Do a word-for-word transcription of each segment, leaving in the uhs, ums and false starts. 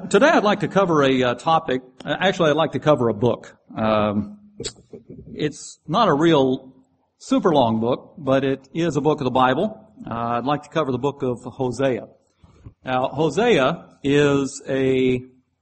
today I'd like to cover a uh, topic. Actually, I'd like to cover a book. Um, it's not a real super long book, but it is a book of the Bible. Uh, I'd like to cover the book of Hosea. Now, Hosea is a,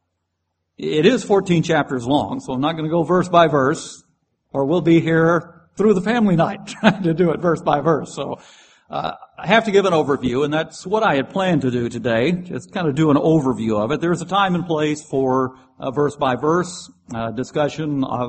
it is fourteen chapters long, so I'm not going to go verse by verse, or we'll be here through the family night trying to do it verse by verse. So, uh, I have to give an overview, and that's what I had planned to do today, just kind of do an overview of it. There's a time and place for a verse by verse uh, discussion uh,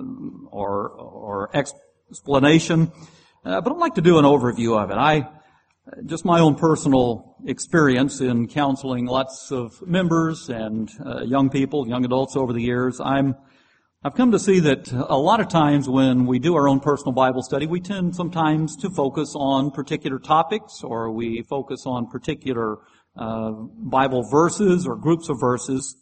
or, or explanation, uh, but I'd like to do an overview of it. I, just my own personal experience in counseling lots of members and uh, young people, young adults over the years, I'm I've come to see that a lot of times when we do our own personal Bible study, we tend sometimes to focus on particular topics, or we focus on particular uh, Bible verses or groups of verses.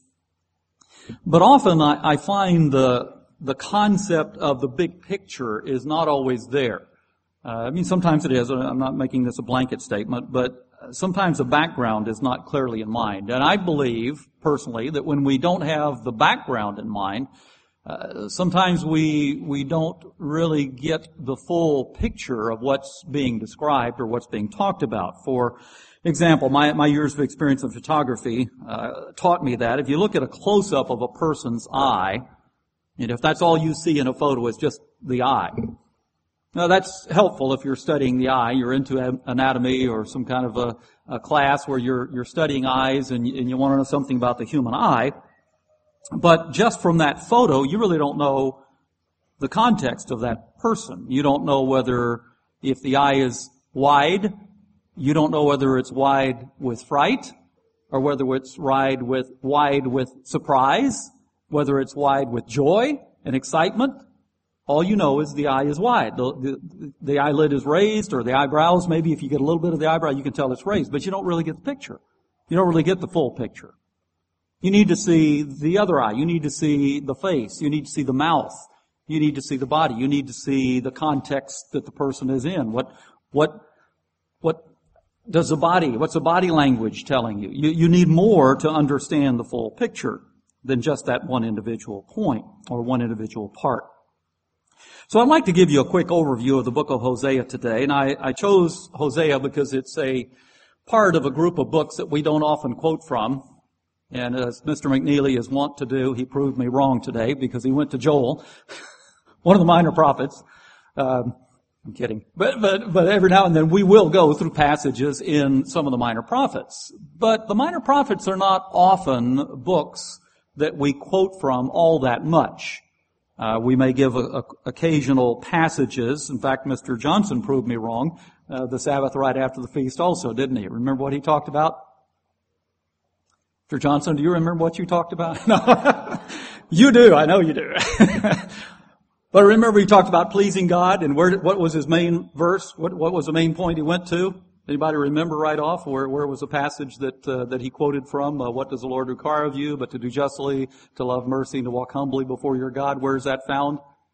But often I, I find the the concept of the big picture is not always there. Uh, I mean, sometimes it is. I'm not making this a blanket statement, but sometimes the background is not clearly in mind. And I believe, personally, that when we don't have the background in mind, Uh, sometimes we we don't really get the full picture of what's being described or what's being talked about. For example, my my years of experience in photography uh, taught me that if you look at a close-up of a person's eye, and if that's all you see in a photo is just the eye, now that's helpful if you're studying the eye. You're into anatomy or some kind of a, a class where you're you're studying eyes and, and you want to know something about the human eye. But just from that photo, you really don't know the context of that person. You don't know whether, if the eye is wide, you don't know whether it's wide with fright, or whether it's wide with, wide with surprise, whether it's wide with joy and excitement. All you know is the eye is wide. The, the, the eyelid is raised, or the eyebrows, maybe if you get a little bit of the eyebrow, you can tell it's raised, but you don't really get the picture. You don't really get the full picture. You need to see the other eye. You need to see the face. You need to see the mouth. You need to see the body. You need to see the context that the person is in. What, what, what does the body, what's the body language telling you? You, you need more to understand the full picture than just that one individual point or one individual part. So I'd like to give you a quick overview of the book of Hosea today. And I, I chose Hosea because it's a part of a group of books that we don't often quote from. And as Mister McNeely is wont to do, he proved me wrong today because he went to Joel, one of the minor prophets. Um, I'm kidding. But, but, but every now and then we will go through passages in some of the minor prophets. But the minor prophets are not often books that we quote from all that much. Uh, we may give a, a, occasional passages. In fact, Mister Johnson proved me wrong uh, the Sabbath right after the feast also, didn't he? Remember what he talked about? Mister Johnson, do you remember what you talked about? No. You do. I know you do. But remember he talked about pleasing God, and where, what was his main verse? What, what was the main point he went to? Anybody remember right off where, where was the passage that, uh, that he quoted from? Uh, what does the Lord require of you but to do justly, to love mercy, and to walk humbly before your God? Where is that found?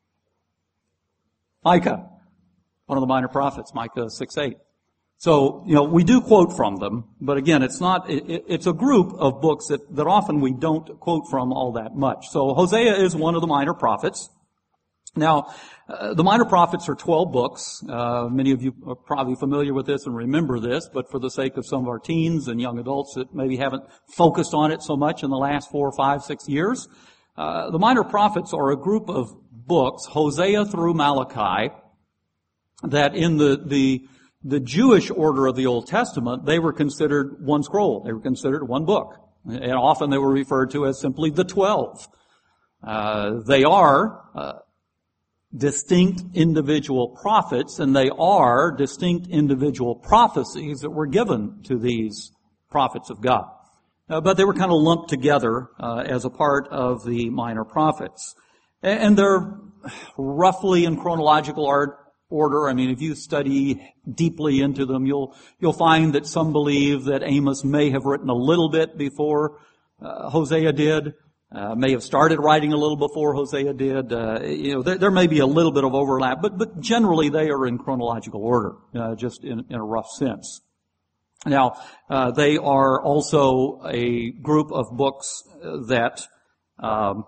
Micah. One of the minor prophets, Micah six eight. So, you know, we do quote from them, but again, it's not, it, it's a group of books that, that often we don't quote from all that much. So Hosea is one of the minor prophets. Now, uh, the minor prophets are twelve books. Uh, many of you are probably familiar with this and remember this, but for the sake of some of our teens and young adults that maybe haven't focused on it so much in the last four, five, six years, uh, the minor prophets are a group of books, Hosea through Malachi, that in the, the, the Jewish order of the Old Testament, they were considered one scroll. They were considered one book. And often they were referred to as simply the twelve. Uh, they are uh, distinct individual prophets, and they are distinct individual prophecies that were given to these prophets of God. Uh, but they were kind of lumped together uh, as a part of the minor prophets. And, and they're roughly in chronological art, order. I mean, if you study deeply into them, you'll you'll find that some believe that Amos may have written a little bit before uh, Hosea did, uh, may have started writing a little before Hosea did. Uh, you know, there, there may be a little bit of overlap, but but generally they are in chronological order, uh, just in, in a rough sense. Now, uh, they are also a group of books that um,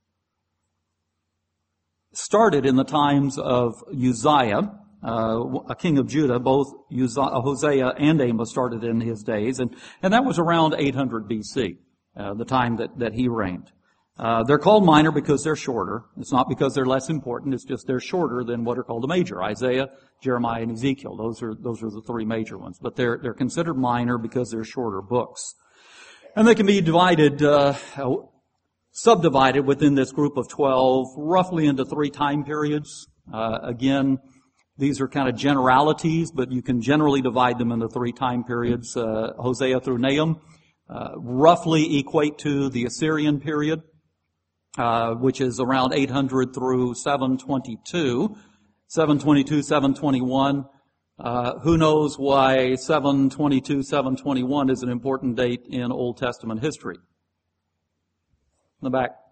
started in the times of Uzziah, uh, a king of Judah. Both Uzziah, Hosea and Amos started in his days, and, and that was around eight hundred B C, uh, the time that, that he reigned. Uh, they're called minor because they're shorter. It's not because they're less important. It's just they're shorter than what are called the major: Isaiah, Jeremiah, and Ezekiel. Those are those are the three major ones. But they're they're considered minor because they're shorter books, and they can be divided, uh, subdivided within this group of twelve, roughly into three time periods. Uh, again, these are kind of generalities, but you can generally divide them into three time periods. Uh, Hosea through Nahum uh, roughly equate to the Assyrian period. Uh, which is around eight hundred through seven twenty-two. seven twenty-two, seven twenty-one. Uh, who knows why seven twenty-two, seven twenty-one is an important date in Old Testament history? In the back.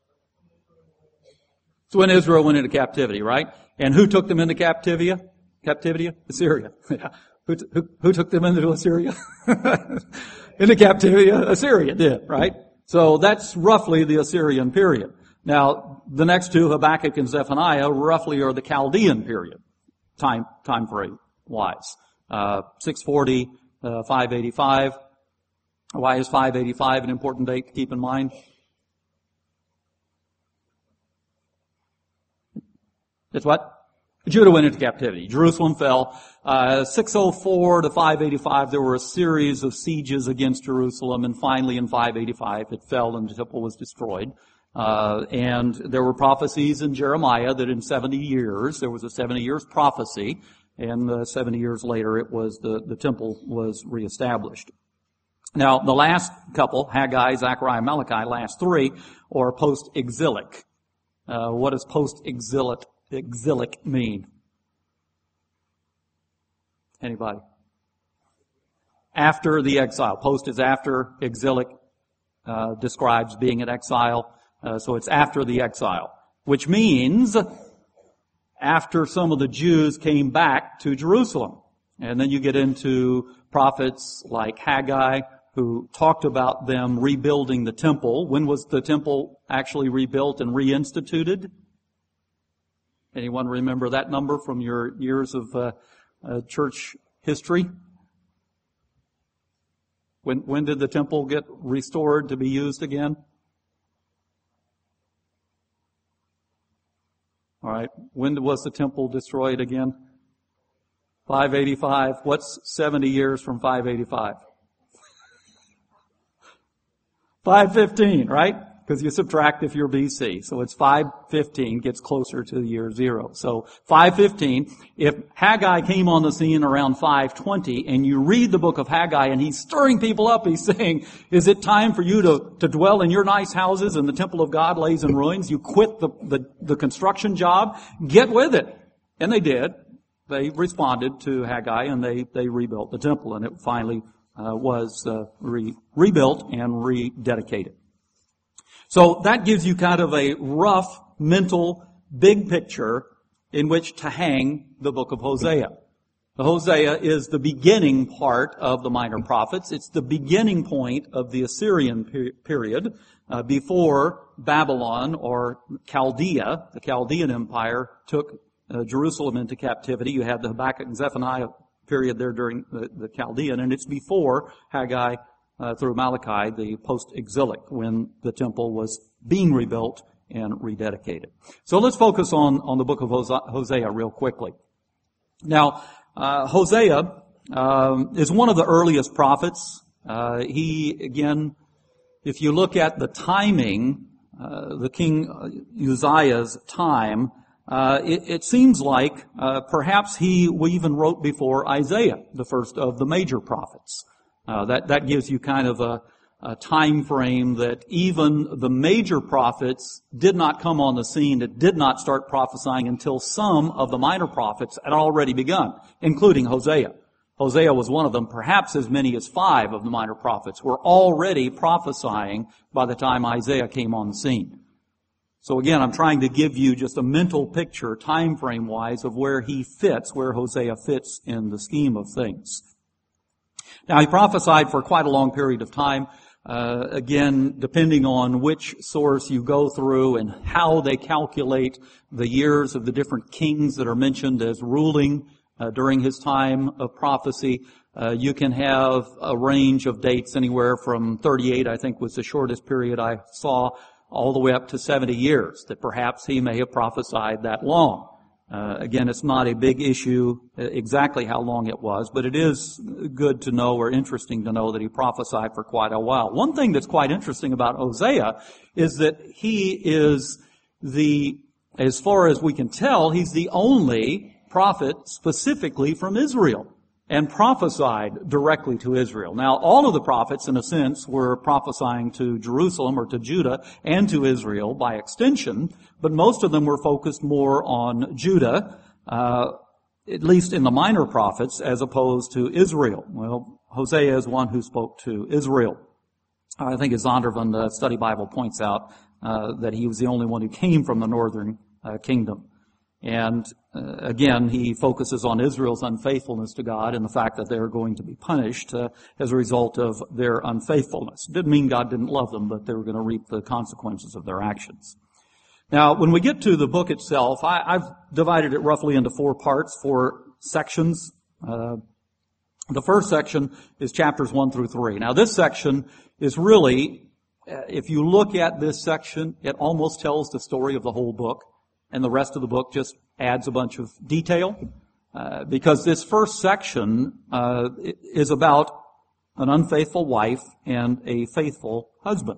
It's when Israel went into captivity, right? And who took them into captivity? Captivity? Assyria. Yeah. Who, t- who, who took them into Assyria? Into captivity? Assyria did, right? So that's roughly the Assyrian period. Now, the next two, Habakkuk and Zephaniah, roughly are the Chaldean period, time time frame wise. Uh, six forty, uh, five eighty-five. Why is five eighty-five an important date to keep in mind? It's what? Judah went into captivity. Jerusalem fell. Uh, six oh four to five eighty-five, there were a series of sieges against Jerusalem, and finally in five eighty-five it fell and the temple was destroyed. Uh, and there were prophecies in Jeremiah that in seventy years, there was a seventy years prophecy, and uh, seventy years later it was the, the temple was reestablished. Now, the last couple, Haggai, Zechariah, Malachi, last three, are post-exilic. Uh, what does post-exilic exilic mean? Anybody? After the exile. Post is after. Exilic uh, describes being in exile. Uh, so it's after the exile. Which means after some of the Jews came back to Jerusalem. And then you get into prophets like Haggai, who talked about them rebuilding the temple. When was the temple actually rebuilt and reinstituted? Anyone remember that number from your years of uh, uh, church history? When when did the temple get restored to be used again? All right. When was the temple destroyed again? five eighty-five. What's seventy years from five eighty-five? five fifteen, right? Because you subtract if you're B C. So it's five fifteen, gets closer to the year zero. So five fifteen, if Haggai came on the scene around five twenty, and you read the book of Haggai and he's stirring people up, he's saying, is it time for you to, to dwell in your nice houses and the temple of God lays in ruins? You quit the, the, the construction job, get with it. And they did. They responded to Haggai and they, they rebuilt the temple, and it finally uh, was uh, re, rebuilt and rededicated. So that gives you kind of a rough, mental, big picture in which to hang the book of Hosea. The Hosea is the beginning part of the minor prophets. It's the beginning point of the Assyrian period uh, before Babylon or Chaldea, the Chaldean Empire, took uh, Jerusalem into captivity. You had the Habakkuk and Zephaniah period there during the, the Chaldean, and it's before Haggai Uh, through Malachi, the post-exilic, when the temple was being rebuilt and rededicated. So let's focus on, on the book of Hosea real quickly. Now, uh, Hosea um, is one of the earliest prophets. Uh, he, again, if you look at the timing, uh, the King Uzziah's time, uh, it, it seems like uh, perhaps he even wrote before Isaiah, the first of the major prophets. Uh, that, that gives you kind of a, a time frame that even the major prophets did not come on the scene, that did not start prophesying until some of the minor prophets had already begun, including Hosea. Hosea was one of them. Perhaps as many as five of the minor prophets were already prophesying by the time Isaiah came on the scene. So again, I'm trying to give you just a mental picture, time frame wise, of where he fits, where Hosea fits in the scheme of things. Now, he prophesied for quite a long period of time. Uh, again, depending on which source you go through and how they calculate the years of the different kings that are mentioned as ruling uh, during his time of prophecy, uh, you can have a range of dates anywhere from thirty-eight, I think was the shortest period I saw, all the way up to seventy years, that perhaps he may have prophesied that long. Uh, again, it's not a big issue exactly how long it was, but it is good to know or interesting to know that he prophesied for quite a while. One thing that's quite interesting about Hosea is that he is the, as far as we can tell, he's the only prophet specifically from Israel and prophesied directly to Israel. Now, all of the prophets, in a sense, were prophesying to Jerusalem or to Judah and to Israel by extension, but most of them were focused more on Judah, uh, at least in the minor prophets, as opposed to Israel. Well, Hosea is one who spoke to Israel. I think as Zondervan, the Study Bible, points out, uh, that he was the only one who came from the northern uh, kingdom. And uh, again, he focuses on Israel's unfaithfulness to God and the fact that they're going to be punished uh, as a result of their unfaithfulness. It didn't mean God didn't love them, but they were going to reap the consequences of their actions. Now, when we get to the book itself, I, I've divided it roughly into four parts, four sections. Uh, the first section is chapters one through three. Now, this section is really, uh, if you look at this section, it almost tells the story of the whole book. And the rest of the book just adds a bunch of detail, uh, because this first section uh, is about an unfaithful wife and a faithful husband.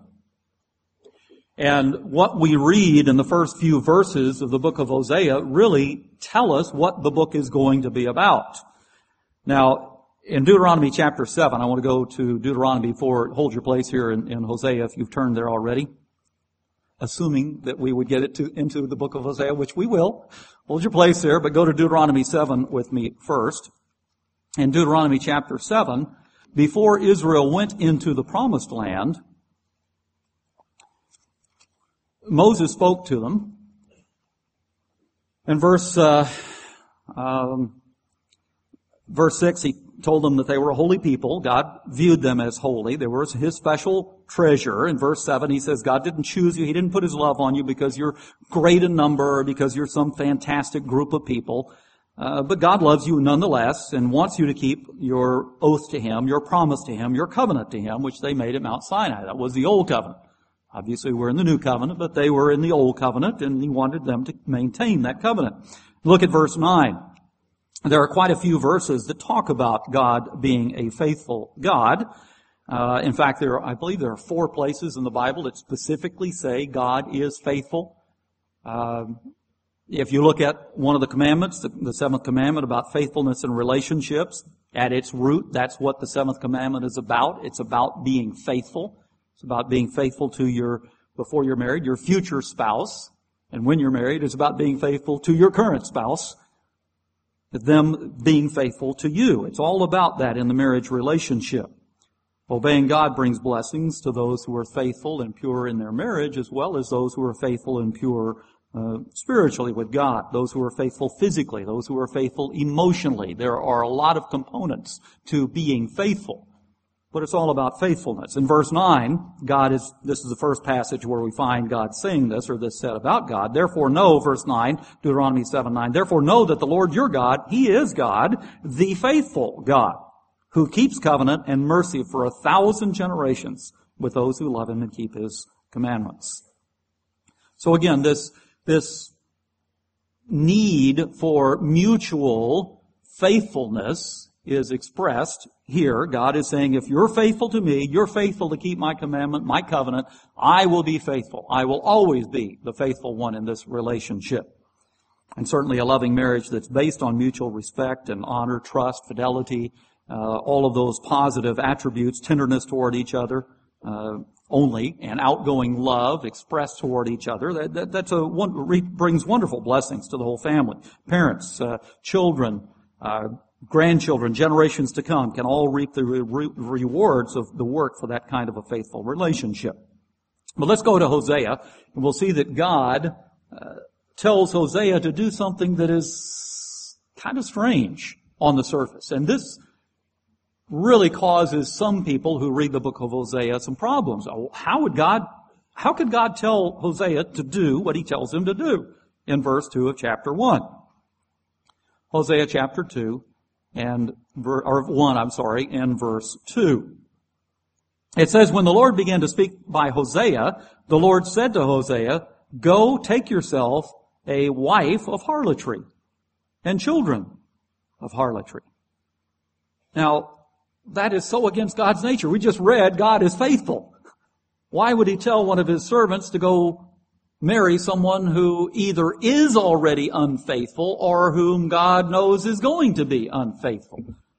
And what we read in the first few verses of the book of Hosea really tell us what the book is going to be about. Now, in Deuteronomy chapter seven, I want to go to Deuteronomy before, hold your place here in, in Hosea if you've turned there already. Assuming that we would get it to, into the book of Hosea, which we will. Hold your place there, but go to Deuteronomy seven with me first. In Deuteronomy chapter seven, before Israel went into the promised land, Moses spoke to them. In verse, uh, um, verse six, he told them that they were a holy people. God viewed them as holy. They were his special treasure. In verse seven, he says, God didn't choose you. He didn't put his love on you because you're great in number or because you're some fantastic group of people. Uh, but God loves you nonetheless and wants you to keep your oath to him, your promise to him, your covenant to him, which they made at Mount Sinai. That was the old covenant. Obviously, we're in the new covenant, but they were in the old covenant, and he wanted them to maintain that covenant. Look at verse nine. There are quite a few verses that talk about God being a faithful God. Uh, in fact, there are, I believe there are four places in the Bible that specifically say God is faithful. Uh, if you look at one of the commandments, the, the seventh commandment about faithfulness in relationships, at its root, that's what the seventh commandment is about. It's about being faithful. It's about being faithful to your, before you're married, your future spouse. And when you're married, it's about being faithful to your current spouse. Them being faithful to you. It's all about that in the marriage relationship. Obeying God brings blessings to those who are faithful and pure in their marriage, as well as those who are faithful and pure uh, spiritually with God, those who are faithful physically, those who are faithful emotionally. There are a lot of components to being faithful, but it's all about faithfulness. In verse nine, God is, this is the first passage where we find God saying this, or this said about God. Therefore know, verse nine, Deuteronomy seven nine, therefore know that the Lord your God, He is God, the faithful God, who keeps covenant and mercy for a thousand generations with those who love Him and keep His commandments. So again, this, this need for mutual faithfulness is expressed here. God is saying, if you're faithful to me, you're faithful to keep my commandment, my covenant, I will be faithful. I will always be the faithful one in this relationship. And certainly a loving marriage that's based on mutual respect and honor, trust, fidelity, uh, all of those positive attributes, tenderness toward each other, uh, only, and outgoing love expressed toward each other. That, that, that's a one, re, brings wonderful blessings to the whole family. Parents, uh, children, uh, grandchildren, generations to come can all reap the re- rewards of the work for that kind of a faithful relationship. But let's go to Hosea, and we'll see that God uh, tells Hosea to do something that is kind of strange on the surface. And this really causes some people who read the book of Hosea some problems. How would God, how could God tell Hosea to do what he tells him to do in verse two of chapter one? Hosea chapter two and, or one, I'm sorry, and verse two. It says, when the Lord began to speak by Hosea, the Lord said to Hosea, go take yourself a wife of harlotry and children of harlotry. Now, that is so against God's nature. We just read God is faithful. Why would he tell one of his servants to go marry someone who either is already unfaithful or whom God knows is going to be unfaithful?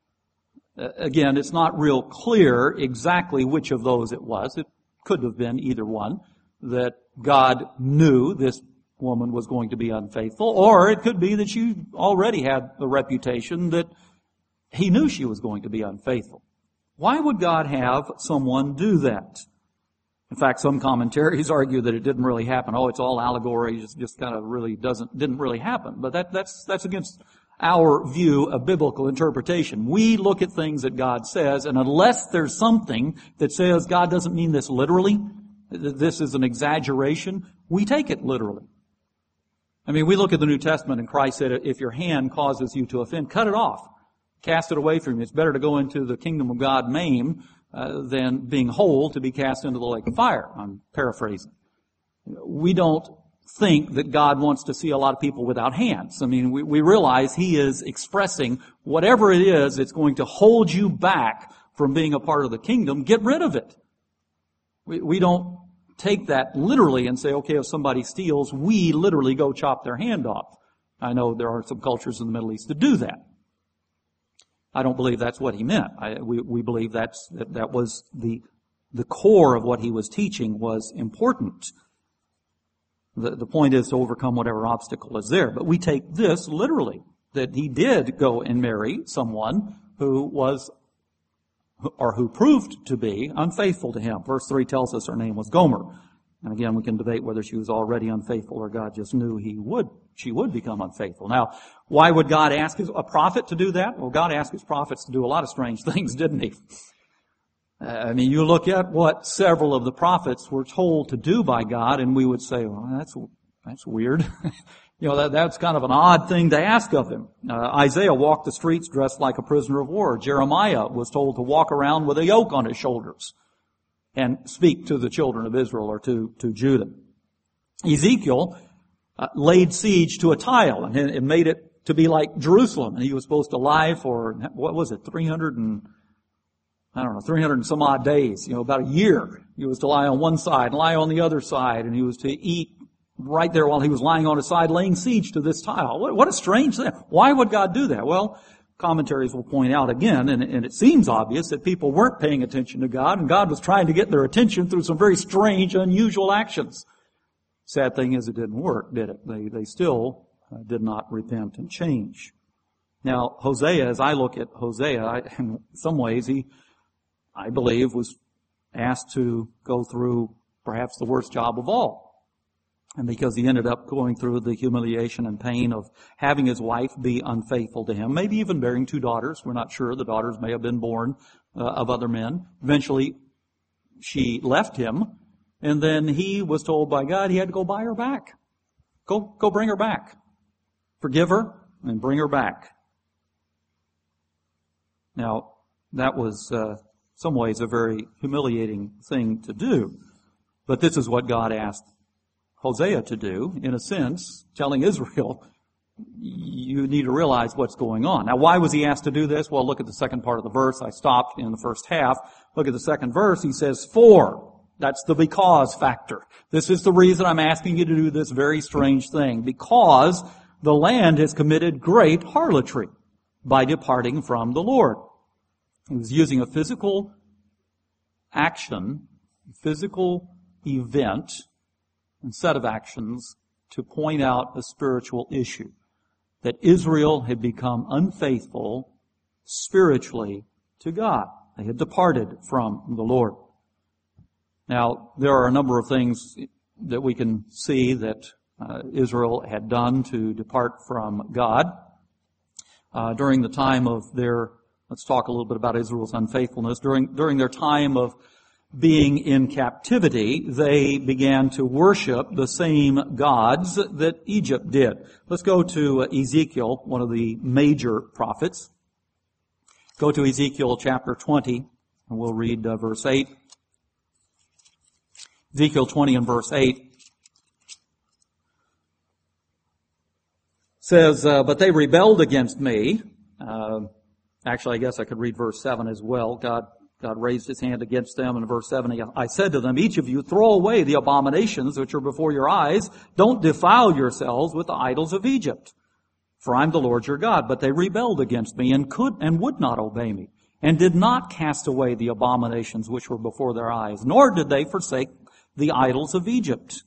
Again, it's not real clear exactly which of those it was. It could have been either one, that God knew this woman was going to be unfaithful, or it could be that she already had the reputation that he knew she was going to be unfaithful. Why would God have someone do that? In fact, some commentaries argue that it didn't really happen. Oh, it's all allegory. It just, just kind of really doesn't, didn't really happen. But that, that's, that's against our view of biblical interpretation. We look at things that God says, and unless there's something that says God doesn't mean this literally, this is an exaggeration, we take it literally. I mean, we look at the New Testament and Christ said, if your hand causes you to offend, cut it off. Cast it away from you. It's better to go into the kingdom of God maimed uh, than being whole to be cast into the lake of fire. I'm paraphrasing. We don't think that God wants to see a lot of people without hands. I mean, we, we realize he is expressing whatever it is that's going to hold you back from being a part of the kingdom, get rid of it. We, we don't take that literally and say, okay, if somebody steals, we literally go chop their hand off. I know there are some cultures in the Middle East that do that. I don't believe that's what he meant. I, we, we believe that's, that, that was the, the core of what he was teaching was important. The, the point is to overcome whatever obstacle is there. But we take this literally, that he did go and marry someone who was, or who proved to be unfaithful to him. Verse three tells us her name was Gomer. And again, we can debate whether she was already unfaithful or God just knew he would, she would become unfaithful. Now, why would God ask his, a prophet to do that? Well, God asked his prophets to do a lot of strange things, didn't he? I mean, you look at what several of the prophets were told to do by God, and we would say, well, that's, that's weird. You know, that, that's kind of an odd thing to ask of him. Uh, Isaiah walked the streets dressed like a prisoner of war. Jeremiah was told to walk around with a yoke on his shoulders and speak to the children of Israel or to, to Judah. Ezekiel uh, laid siege to a tile and, and made it to be like Jerusalem. And he was supposed to lie for, what was it, three hundred and, I don't know, three hundred and some odd days, you know, about a year. He was to lie on one side, lie on the other side, and he was to eat right there while he was lying on his side, laying siege to this tile. What, what a strange thing. Why would God do that? Well, commentaries will point out again, and, and it seems obvious that people weren't paying attention to God, and God was trying to get their attention through some very strange, unusual actions. Sad thing is it didn't work, did it? They, they still uh, did not repent and change. Now, Hosea, as I look at Hosea, I, in some ways he, I believe, was asked to go through perhaps the worst job of all. And because he ended up going through the humiliation and pain of having his wife be unfaithful to him, maybe even bearing two daughters. We're not sure. The daughters may have been born uh, of other men. Eventually, she left him, and then he was told by God he had to go buy her back. Go, go bring her back. Forgive her and bring her back. Now, that was, uh, some ways a very humiliating thing to do. But this is what God asked Hosea to do, in a sense, telling Israel, you need to realize what's going on. Now, why was he asked to do this? Well, look at the second part of the verse. I stopped in the first half. Look at the second verse. He says, for. That's the because factor. This is the reason I'm asking you to do this very strange thing. Because the land has committed great harlotry by departing from the Lord. He was using a physical action, physical event, and set of actions to point out a spiritual issue. That Israel had become unfaithful spiritually to God. They had departed from the Lord. Now, there are a number of things that we can see that uh, Israel had done to depart from God. Uh, during the time of their Let's talk a little bit about Israel's unfaithfulness. During, during their time of being in captivity, they began to worship the same gods that Egypt did. Let's go to Ezekiel, one of the major prophets. Go to Ezekiel chapter twenty, and we'll read uh, verse eight. Ezekiel twenty and verse eight says, uh, but they rebelled against me. Uh, actually, I guess I could read verse seven as well. God God raised his hand against them. In verse seven, I said to them, each of you throw away the abominations which are before your eyes. Don't defile yourselves with the idols of Egypt. For I'm the Lord your God. But they rebelled against me and could and would not obey me, and did not cast away the abominations which were before their eyes, nor did they forsake the idols of Egypt.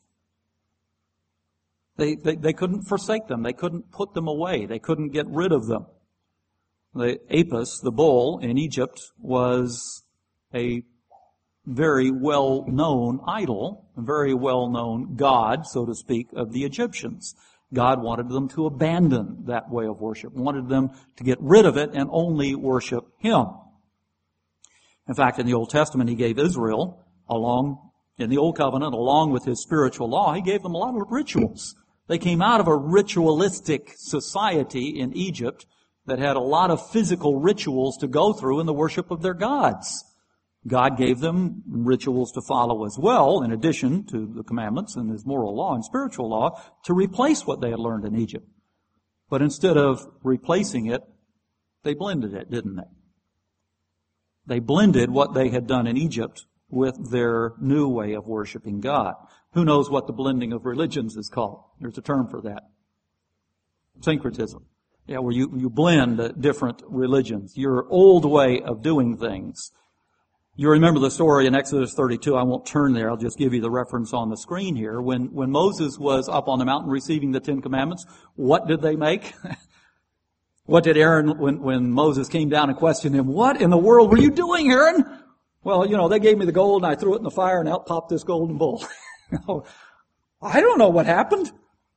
They, they, they couldn't forsake them. They couldn't put them away. They couldn't get rid of them. The Apis, the bull in Egypt, was a very well-known idol, a very well-known god, so to speak, of the Egyptians. God wanted them to abandon that way of worship, wanted them to get rid of it and only worship Him. In fact, in the Old Testament, He gave Israel, along in the Old Covenant, along with His spiritual law, He gave them a lot of rituals. They came out of a ritualistic society in Egypt that had a lot of physical rituals to go through in the worship of their gods. God gave them rituals to follow as well, in addition to the commandments and His moral law and spiritual law, to replace what they had learned in Egypt. But instead of replacing it, they blended it, didn't they? They blended what they had done in Egypt with their new way of worshiping God. Who knows what the blending of religions is called? There's a term for that. Syncretism. Yeah, where you, you blend uh, different religions. Your old way of doing things. You remember the story in Exodus thirty-two. I won't turn there. I'll just give you the reference on the screen here. When, when Moses was up on the mountain receiving the Ten Commandments, what did they make? What did Aaron, when, when Moses came down and questioned him, what in the world were you doing, Aaron? Well, you know, they gave me the gold and I threw it in the fire and out popped this golden bull. I don't know what happened.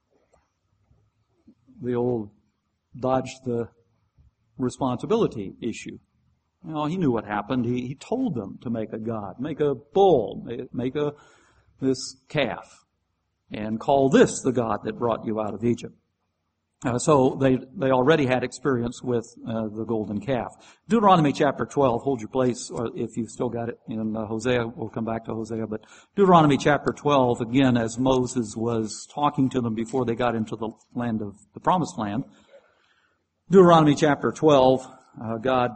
The old dodge the responsibility issue. You know, he knew what happened. He, he told them to make a god, make a bull, make a this calf, and call this the God that brought you out of Egypt. Uh, so they they already had experience with uh, the golden calf. Deuteronomy chapter twelve, hold your place, or if you've still got it in uh, Hosea, we'll come back to Hosea. But Deuteronomy chapter twelve, again, as Moses was talking to them before they got into the land of the promised land. Deuteronomy chapter twelve, uh, God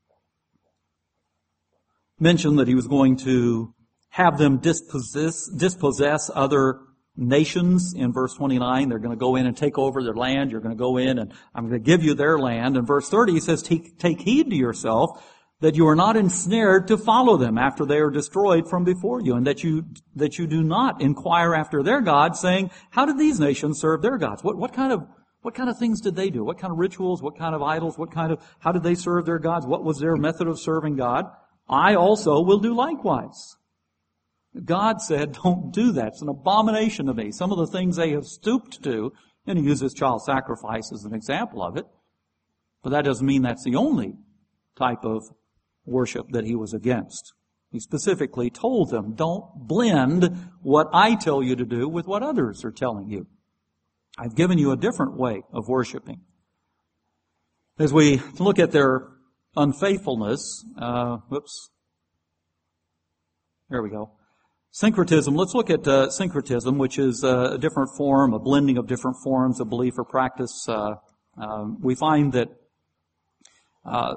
mentioned that He was going to have them dispossess, dispossess other nations. In verse twenty-nine, they're going to go in and take over their land. You're going to go in and I'm going to give you their land. In verse thirty, He says, take, take heed to yourself that you are not ensnared to follow them after they are destroyed from before you, and that you, that you do not inquire after their gods, saying, how did these nations serve their gods? What, what kind of What kind of things did they do? What kind of rituals? What kind of idols? What kind of, how did they serve their gods? What was their method of serving God? I also will do likewise. God said, don't do that. It's an abomination to me. Some of the things they have stooped to, and He uses child sacrifice as an example of it, but that doesn't mean that's the only type of worship that He was against. He specifically told them, don't blend what I tell you to do with what others are telling you. I've given you a different way of worshiping. As we look at their unfaithfulness, uh, whoops, there we go. Syncretism, let's look at uh, syncretism, which is uh, a different form, a blending of different forms of belief or practice. Uh, um, we find that, uh,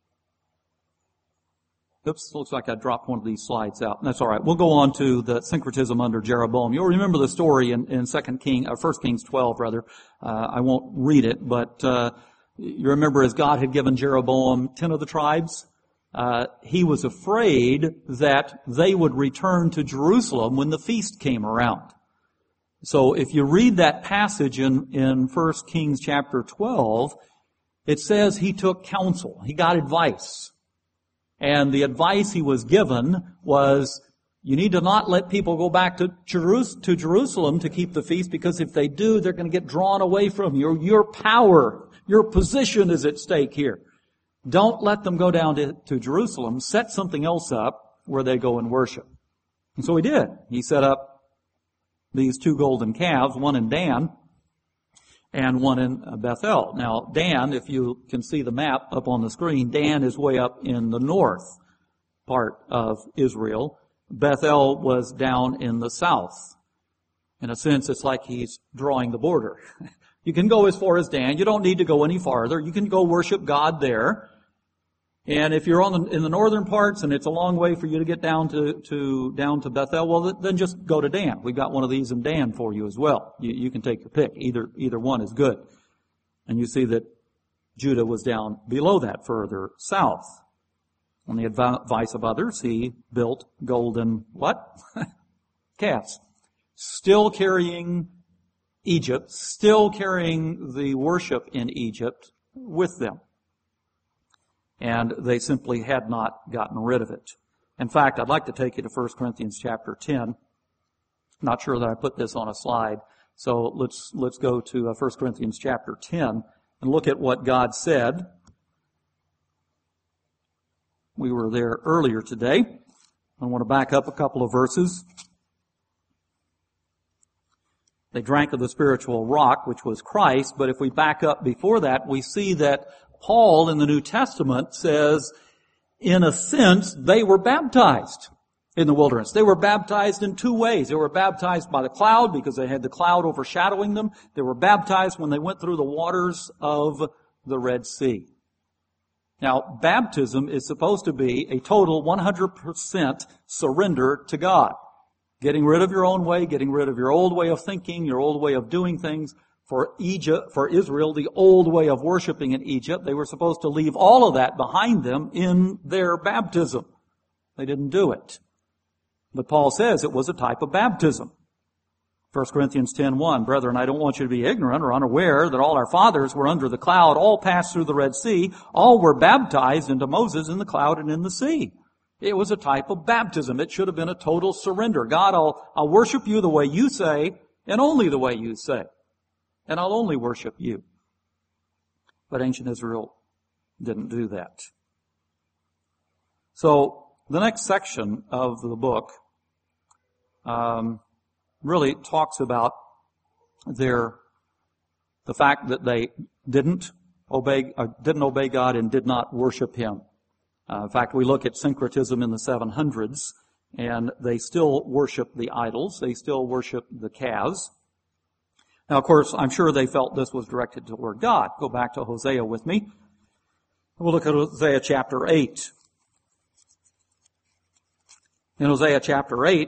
oops, looks like I dropped one of these slides out. That's all right. We'll go on to the syncretism under Jeroboam. You'll remember the story in, in Second King, or First Kings twelve, rather. Uh, I won't read it, but uh, you remember as God had given Jeroboam ten of the tribes, uh, he was afraid that they would return to Jerusalem when the feast came around. So if you read that passage in, in First Kings chapter twelve, it says he took counsel. He got advice. And the advice he was given was, you need to not let people go back to Jerusalem to keep the feast, because if they do, they're going to get drawn away from you. Your power, your position is at stake here. don't let them go down to, to Jerusalem. Set something else up where they go and worship. And so he did. He set up these two golden calves, one in Dan and one in Bethel. Now, Dan, if you can see the map up on the screen, Dan is way up in the north part of Israel. Bethel was down in the south. In a sense, it's like he's drawing the border. You can go as far as Dan. You don't need to go any farther. You can go worship God there. And if you're on the, in the northern parts and it's a long way for you to get down to, to down to Bethel, well, then just go to Dan. We've got one of these in Dan for you as well. You, you can take your pick. Either either one is good. And you see that Judah was down below that, further south. On the advice of others, he built golden what? Calves. Still carrying Egypt, still carrying the worship in Egypt with them. And they simply had not gotten rid of it. In fact, I'd like to take you to First Corinthians chapter ten. Not sure that I put this on a slide. So let's, let's go to First Corinthians chapter ten and look at what God said. We were there earlier today. I want to back up a couple of verses. They drank of the spiritual rock, which was Christ, but if we back up before that, we see that Paul in the New Testament says, in a sense, they were baptized in the wilderness. They were baptized in two ways. They were baptized by the cloud because they had the cloud overshadowing them. They were baptized when they went through the waters of the Red Sea. Now, baptism is supposed to be a total one hundred percent surrender to God. Getting rid of your own way, getting rid of your old way of thinking, your old way of doing things. For Egypt, for Israel, the old way of worshiping in Egypt, they were supposed to leave all of that behind them in their baptism. They didn't do it. But Paul says it was a type of baptism. First Corinthians ten one, brethren, I don't want you to be ignorant or unaware that all our fathers were under the cloud, all passed through the Red Sea, all were baptized into Moses in the cloud and in the sea. It was a type of baptism. It should have been a total surrender. God, I'll, I'll worship you the way you say and only the way you say. And I'll only worship you. But ancient Israel didn't do that. So the next section of the book um, really talks about their the fact that they didn't obey uh, didn't obey God and did not worship Him. Uh, in fact, we look at syncretism in the seven hundreds, and they still worship the idols. They still worship the calves. Now, of course, I'm sure they felt this was directed toward God. Go back to Hosea with me. We'll look at Hosea chapter eight. In Hosea chapter eight,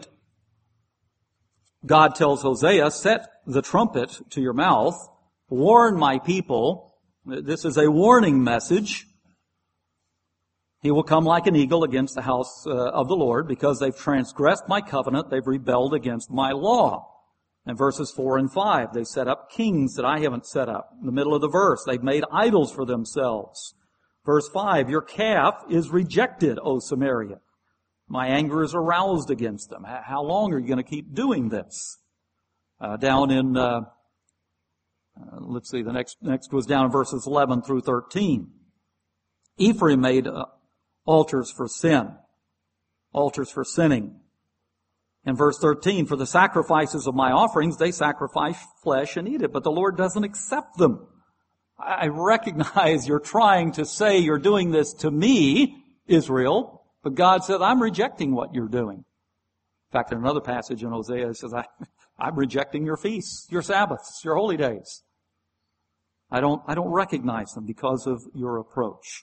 God tells Hosea, set the trumpet to your mouth, warn my people. This is a warning message. He will come like an eagle against the house uh, of the Lord because they've transgressed my covenant. They've rebelled against my law. And verses four and five, they set up kings that I haven't set up. In the middle of the verse, they've made idols for themselves. Verse five, your calf is rejected, O Samaria. My anger is aroused against them. How long are you going to keep doing this? Uh, down in, uh, uh, let's see, the next, next was down in verses eleven through thirteen. Ephraim made uh, altars for sin, altars for sinning. In verse thirteen, for the sacrifices of my offerings, they sacrifice flesh and eat it, but the Lord doesn't accept them. I recognize you're trying to say you're doing this to me, Israel, but God said, I'm rejecting what you're doing. In fact, in another passage in Hosea, it says, I, I'm rejecting your feasts, your Sabbaths, your holy days. I don't, I don't recognize them because of your approach.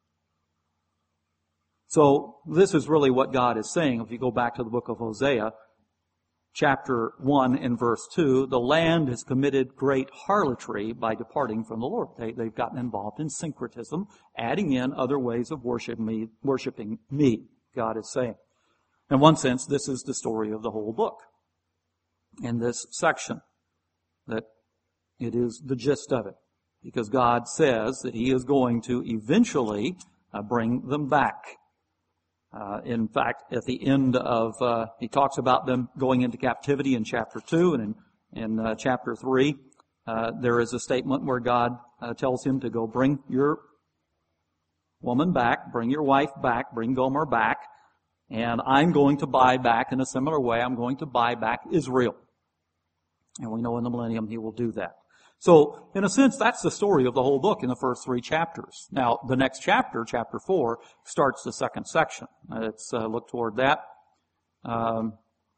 So this is really what God is saying. If you go back to the book of Hosea, chapter one and verse two, the land has committed great harlotry by departing from the Lord. They, they've gotten involved in syncretism, adding in other ways of worshiping me, worshiping me, God is saying. In one sense, this is the story of the whole book. In this section, that it is the gist of it. Because God says that He is going to eventually uh, bring them back. Uh, in fact, at the end of, uh, he talks about them going into captivity in chapter two, and in, in uh, chapter three, uh, there is a statement where God uh, tells him to go bring your woman back, bring your wife back, bring Gomer back, and I'm going to buy back in a similar way, I'm going to buy back Israel. And we know in the millennium he will do that. So, in a sense, that's the story of the whole book in the first three chapters. Now, the next chapter, chapter four, starts the second section. Let's uh, look toward that. Um,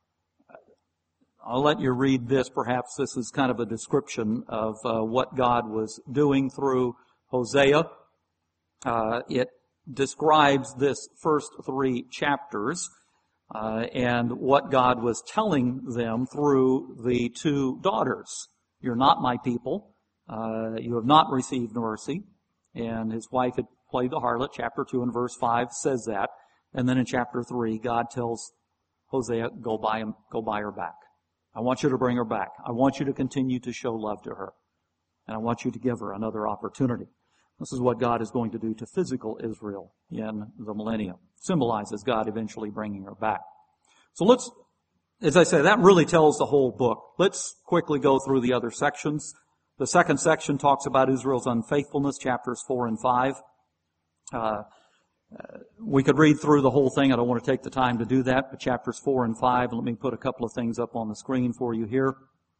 I'll let you read this. Perhaps this is kind of a description of uh, what God was doing through Hosea. Uh, it describes this first three chapters uh, and what God was telling them through the two daughters. You're not my people. Uh, you have not received mercy. And his wife had played the harlot. Chapter two and verse five says that. And then in chapter three, God tells Hosea, go buy him, go buy her back. I want you to bring her back. I want you to continue to show love to her. And I want you to give her another opportunity. This is what God is going to do to physical Israel in the millennium. Symbolizes God eventually bringing her back. So let's, as I say, that really tells the whole book. Let's quickly go through the other sections. The second section talks about Israel's unfaithfulness, chapters four and five. Uh, Uh, we could read through the whole thing. I don't want to take the time to do that, but chapters four and five, let me put a couple of things up on the screen for you here.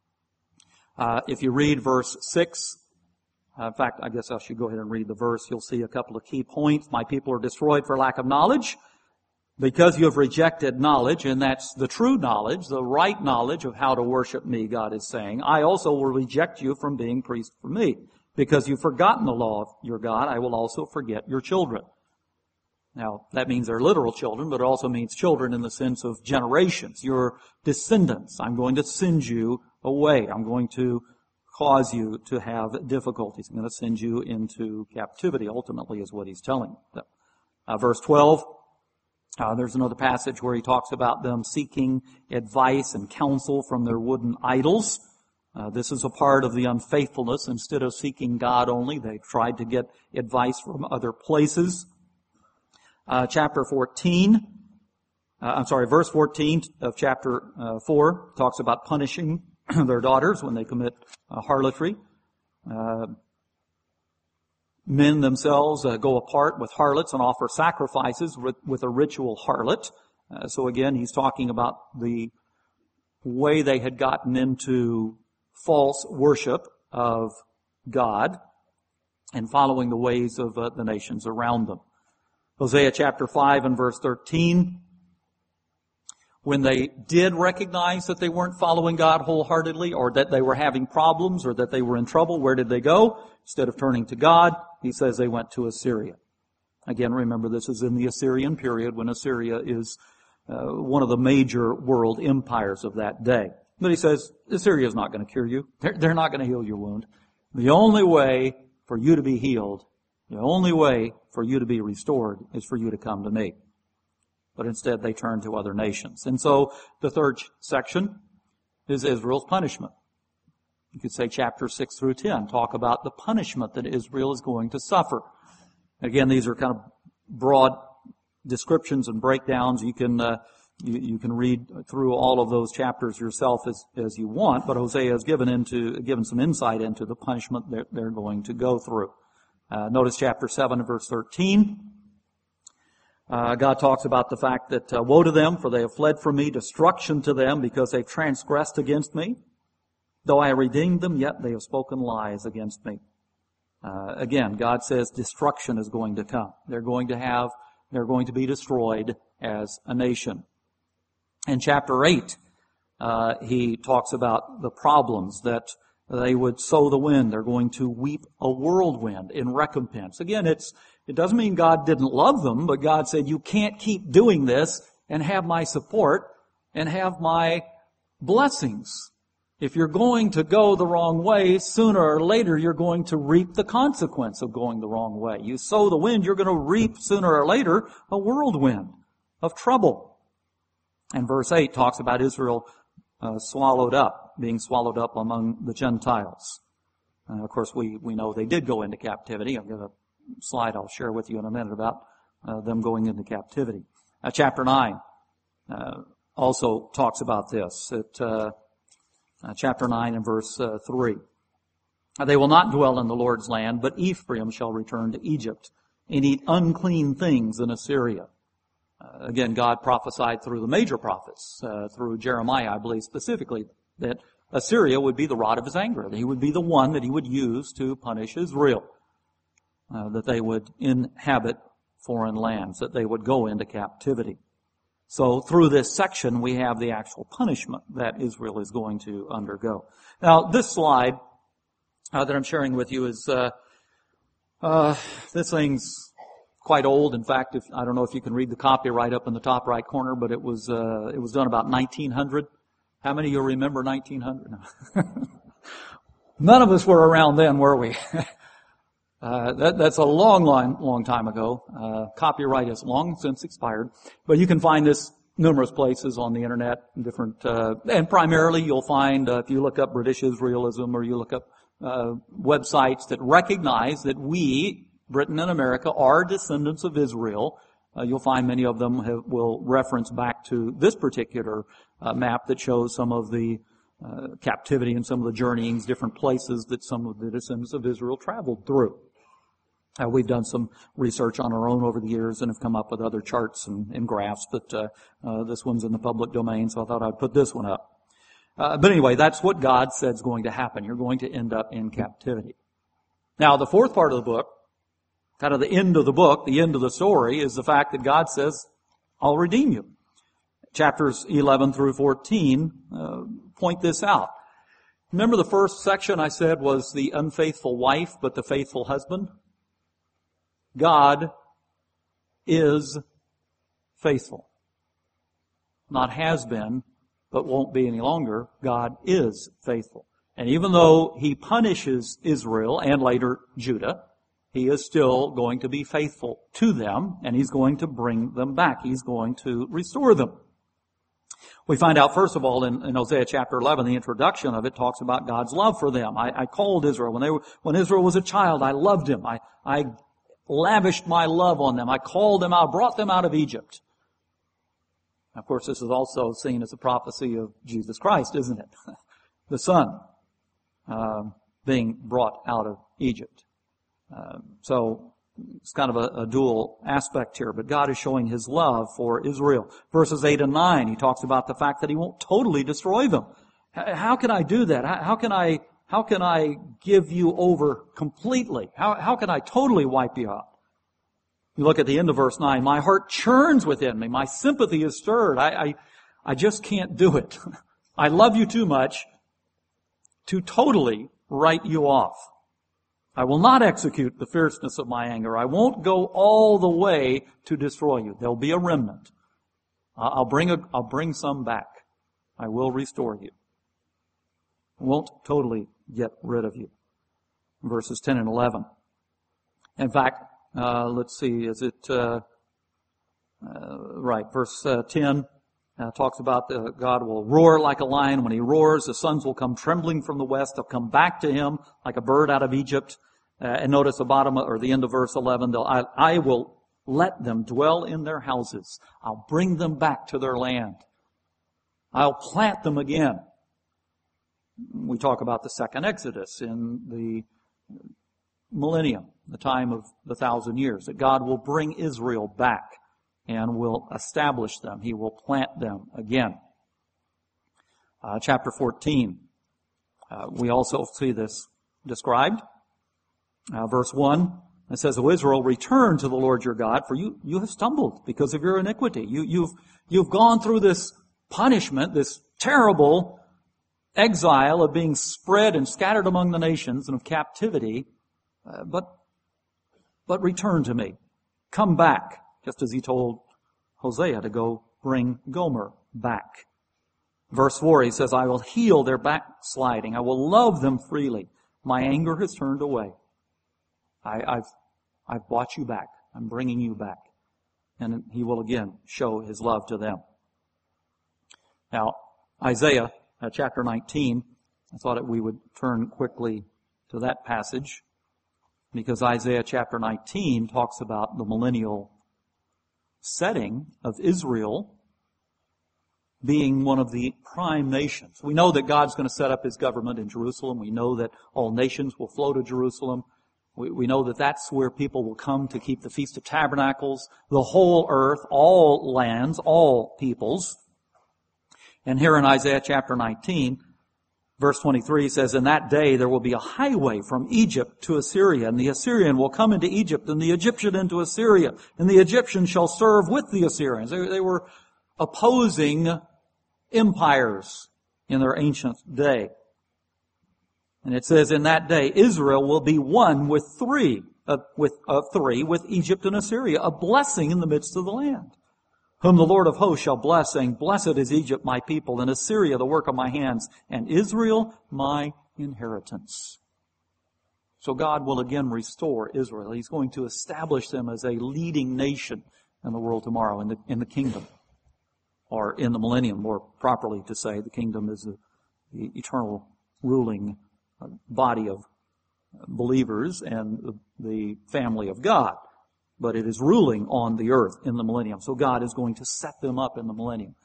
Uh, if you read verse six, uh, in fact, I guess I should go ahead and read the verse. You'll see a couple of key points. My people are destroyed for lack of knowledge, because you have rejected knowledge, and that's the true knowledge, the right knowledge of how to worship me, God is saying. I also will reject you from being priest for me. Because you've forgotten the law of your God, I will also forget your children. Now, that means they're literal children, but it also means children in the sense of generations. Your descendants. I'm going to send you away. I'm going to cause you to have difficulties. I'm going to send you into captivity, ultimately, is what he's telling them. Uh, verse twelve, uh, there's another passage where he talks about them seeking advice and counsel from their wooden idols. Uh, this is a part of the unfaithfulness. Instead of seeking God only, they tried to get advice from other places. Uh, chapter fourteen, uh, I'm sorry, verse fourteen of chapter uh, four talks about punishing their daughters when they commit uh, harlotry. Uh, men themselves uh, go apart with harlots and offer sacrifices with, with a ritual harlot. Uh, so again, he's talking about the way they had gotten into false worship of God and following the ways of uh, the nations around them. Hosea chapter five and verse thirteen, when they did recognize that they weren't following God wholeheartedly, or that they were having problems, or that they were in trouble, where did they go? Instead of turning to God, he says they went to Assyria. Again, remember, this is in the Assyrian period, when Assyria is uh, one of the major world empires of that day. But he says, Assyria is not going to cure you. They're, they're not going to heal your wound. The only way for you to be healed, the only way for you to be restored is for you to come to me. But instead they turn to other nations. And so the third section is Israel's punishment. You could say chapters six through ten talk about the punishment that Israel is going to suffer. Again, these are kind of broad descriptions and breakdowns. You can uh, you, you can read through all of those chapters yourself as as you want. But Hosea has given into given some insight into the punishment that they're going to go through. Uh, notice chapter seven and verse thirteen. Uh, God talks about the fact that, uh, woe to them, for they have fled from me, destruction to them, because they've transgressed against me. Though I redeemed them, yet they have spoken lies against me. Uh, again, God says destruction is going to come. They're going to have, they're going to be destroyed as a nation. In chapter eight, uh, he talks about the problems that they would sow the wind. They're going to weep a whirlwind in recompense. Again, it's, it doesn't mean God didn't love them, but God said, you can't keep doing this and have my support and have my blessings. If you're going to go the wrong way, sooner or later you're going to reap the consequence of going the wrong way. You sow the wind, you're going to reap sooner or later a whirlwind of trouble. And verse eight talks about Israel uh, swallowed up, being swallowed up among the Gentiles. Uh, of course, we, we know they did go into captivity. I've got a slide I'll share with you in a minute about uh, them going into captivity. Uh, chapter nine uh, also talks about this. It, uh, uh, chapter nine and verse uh, three. They will not dwell in the Lord's land, but Ephraim shall return to Egypt, and eat unclean things in Assyria. Uh, again, God prophesied through the major prophets, uh, through Jeremiah, I believe specifically, that Assyria would be the rod of his anger. That he would be the one that he would use to punish Israel. Uh, that they would inhabit foreign lands, that they would go into captivity. So through this section, we have the actual punishment that Israel is going to undergo. Now, this slide uh, that I'm sharing with you is, uh, uh, this thing's quite old. In fact, if, I don't know if you can read the copyright up in the top right corner, but it was, uh, it was done about nineteen hundred. How many of you remember nineteen hundred? None of us were around then, were we? Uh, that, that's a long, long, long time ago. Uh, copyright has long since expired, but you can find this numerous places on the internet, different, uh, and primarily you'll find, uh, if you look up British Israelism or you look up, uh, websites that recognize that we, Britain and America, are descendants of Israel. Uh, you'll find many of them have, will reference back to this particular, uh, map that shows some of the, uh, captivity and some of the journeyings, different places that some of the descendants of Israel traveled through. Uh, we've done some research on our own over the years and have come up with other charts and, and graphs, but uh, uh, this one's in the public domain, so I thought I'd put this one up. Uh, but anyway, that's what God said is going to happen. You're going to end up in captivity. Now, the fourth part of the book, kind of the end of the book, the end of the story, is the fact that God says, I'll redeem you. Chapters eleven through fourteen uh, point this out. Remember the first section I said was the unfaithful wife, but the faithful husband? God is faithful. Not has been, but won't be any longer. God is faithful. And even though He punishes Israel and later Judah, He is still going to be faithful to them, and He's going to bring them back. He's going to restore them. We find out, first of all, in, in Hosea chapter eleven, the introduction of it talks about God's love for them. I, I called Israel. When they were, when Israel was a child, I loved him. I, I lavished my love on them. I called them out, brought them out of Egypt. Of course, this is also seen as a prophecy of Jesus Christ, isn't it? The Son uh, being brought out of Egypt. Uh, so it's kind of a, a dual aspect here, but God is showing His love for Israel. Verses eight and nine, He talks about the fact that He won't totally destroy them. H- how can I do that? How, how can I How can I give you over completely? How, how can I totally wipe you out? You look at the end of verse nine. My heart churns within me. My sympathy is stirred. I, I, I just can't do it. I love you too much to totally write you off. I will not execute the fierceness of my anger. I won't go all the way to destroy you. There'll be a remnant. I'll bring a, I'll bring some back. I will restore you. I won't totally get rid of you. Verses ten and eleven. In fact, uh, let's see, is it, uh, uh, right, verse uh, ten uh, talks about the, God will roar like a lion. When He roars, the sons will come trembling from the west. They'll come back to Him like a bird out of Egypt. Uh, and notice the bottom or the end of verse eleven, they'll, I, I will let them dwell in their houses. I'll bring them back to their land. I'll plant them again. We talk about the second Exodus in the millennium, the time of the thousand years, that God will bring Israel back and will establish them. He will plant them again. Uh, chapter fourteen, uh, we also see this described. Uh, verse one, it says, O Israel, return to the Lord your God, for you, you have stumbled because of your iniquity. You, you've, you've gone through this punishment, this terrible exile of being spread and scattered among the nations and of captivity, uh, but, but return to me. Come back, just as He told Hosea to go bring Gomer back. Verse four, He says, I will heal their backsliding. I will love them freely. My anger has turned away. I, I've, I've brought you back. I'm bringing you back. And He will again show His love to them. Now, Isaiah uh, chapter nineteen, I thought that we would turn quickly to that passage because Isaiah chapter nineteen talks about the millennial setting of Israel being one of the prime nations. We know that God's going to set up His government in Jerusalem. We know that all nations will flow to Jerusalem. We, we know that that's where people will come to keep the Feast of Tabernacles, the whole earth, all lands, all peoples. And here in Isaiah chapter nineteen, verse twenty-three says, "In that day there will be a highway from Egypt to Assyria, and the Assyrian will come into Egypt, and the Egyptian into Assyria, and the Egyptian shall serve with the Assyrians." They, they were opposing empires in their ancient day. And it says, "In that day Israel will be one with three, uh, with uh, three, with Egypt and Assyria, a blessing in the midst of the land. Whom the Lord of hosts shall bless, saying, Blessed is Egypt, my people, and Assyria, the work of my hands, and Israel, my inheritance." So God will again restore Israel. He's going to establish them as a leading nation in the world tomorrow, in the, in the kingdom, or in the millennium, more properly to say. The kingdom is the, the eternal ruling body of believers and the, the family of God. But it is ruling on the earth in the millennium. So God is going to set them up in the millennium.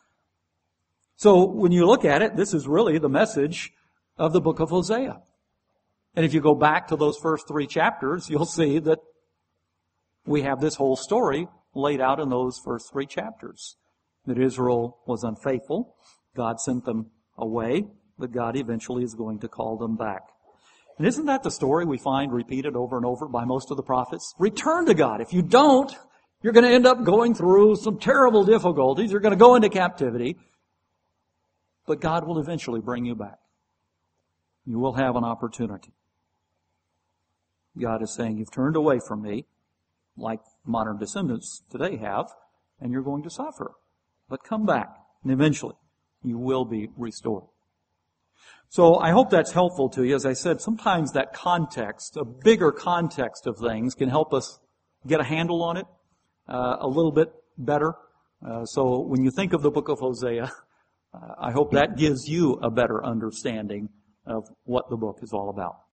So when you look at it, this is really the message of the book of Hosea. And if you go back to those first three chapters, you'll see that we have this whole story laid out in those first three chapters. That Israel was unfaithful. God sent them away. But God eventually is going to call them back. And isn't that the story we find repeated over and over by most of the prophets? Return to God. If you don't, you're going to end up going through some terrible difficulties. You're going to go into captivity. But God will eventually bring you back. You will have an opportunity. God is saying, you've turned away from me, like modern descendants today have, and you're going to suffer. But come back, and eventually you will be restored. So I hope that's helpful to you. As I said, sometimes that context, a bigger context of things, can help us get a handle on it uh, a little bit better. Uh, so when you think of the book of Hosea, uh, I hope that gives you a better understanding of what the book is all about.